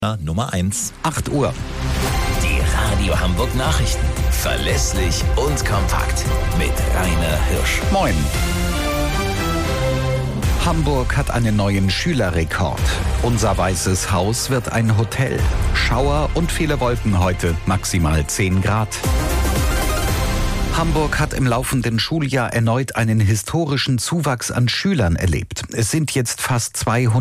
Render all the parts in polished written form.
Nummer 1. 8 Uhr. Die Radio Hamburg Nachrichten. Verlässlich und kompakt. Mit Rainer Hirsch. Moin. Hamburg hat einen neuen Schülerrekord. Unser Weißes Haus wird ein Hotel. Schauer und viele Wolken heute, maximal 10 Grad. Hamburg hat im laufenden Schuljahr erneut einen historischen Zuwachs an Schülern erlebt. Es sind jetzt fast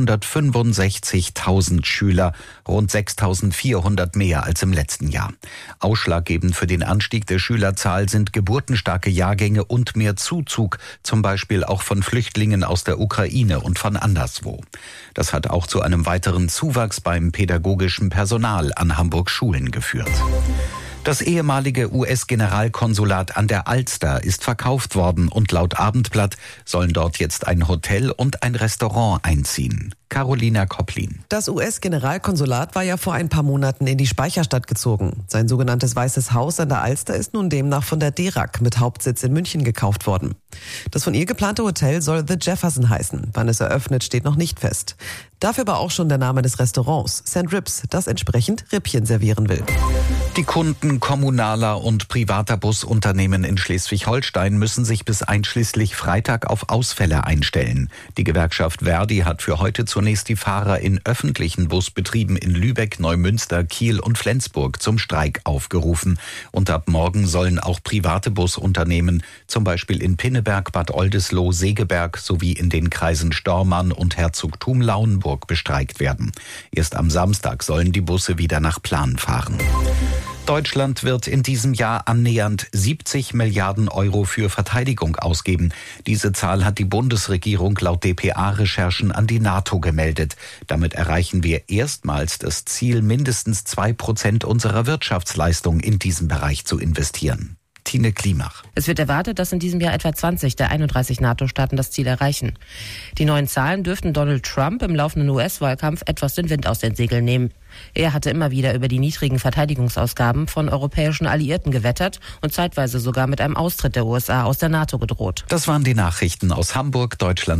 265.000 Schüler, rund 6.400 mehr als im letzten Jahr. Ausschlaggebend für den Anstieg der Schülerzahl sind geburtenstarke Jahrgänge und mehr Zuzug, zum Beispiel auch von Flüchtlingen aus der Ukraine und von anderswo. Das hat auch zu einem weiteren Zuwachs beim pädagogischen Personal an Hamburgs Schulen geführt. Das ehemalige US-Generalkonsulat an der Alster ist verkauft worden und laut Abendblatt sollen dort jetzt ein Hotel und ein Restaurant einziehen. Carolina Kopplin. Das US-Generalkonsulat war ja vor ein paar Monaten in die Speicherstadt gezogen. Sein sogenanntes Weißes Haus an der Alster ist nun demnach von der DERAC mit Hauptsitz in München gekauft worden. Das von ihr geplante Hotel soll The Jefferson heißen. Wann es eröffnet, steht noch nicht fest. Dafür aber auch schon der Name des Restaurants, St. Ribs, das entsprechend Rippchen servieren will. Die Kunden kommunaler und privater Busunternehmen in Schleswig-Holstein müssen sich bis einschließlich Freitag auf Ausfälle einstellen. Die Gewerkschaft Verdi hat für heute zunächst die Fahrer in öffentlichen Busbetrieben in Lübeck, Neumünster, Kiel und Flensburg zum Streik aufgerufen. Und ab morgen sollen auch private Busunternehmen, zum Beispiel in Pinneberg, Bad Oldesloe, Segeberg sowie in den Kreisen Stormarn und Herzogtum-Lauenburg bestreikt werden. Erst am Samstag sollen die Busse wieder nach Plan fahren. Deutschland wird in diesem Jahr annähernd 70 Milliarden Euro für Verteidigung ausgeben. Diese Zahl hat die Bundesregierung laut dpa-Recherchen an die NATO gemeldet. Damit erreichen wir erstmals das Ziel, mindestens 2% unserer Wirtschaftsleistung in diesem Bereich zu investieren. Tine Klimach. Es wird erwartet, dass in diesem Jahr etwa 20 der 31 NATO-Staaten das Ziel erreichen. Die neuen Zahlen dürften Donald Trump im laufenden US-Wahlkampf etwas den Wind aus den Segeln nehmen. Er hatte immer wieder über die niedrigen Verteidigungsausgaben von europäischen Alliierten gewettert und zeitweise sogar mit einem Austritt der USA aus der NATO gedroht. Das waren die Nachrichten aus Hamburg, Deutschland.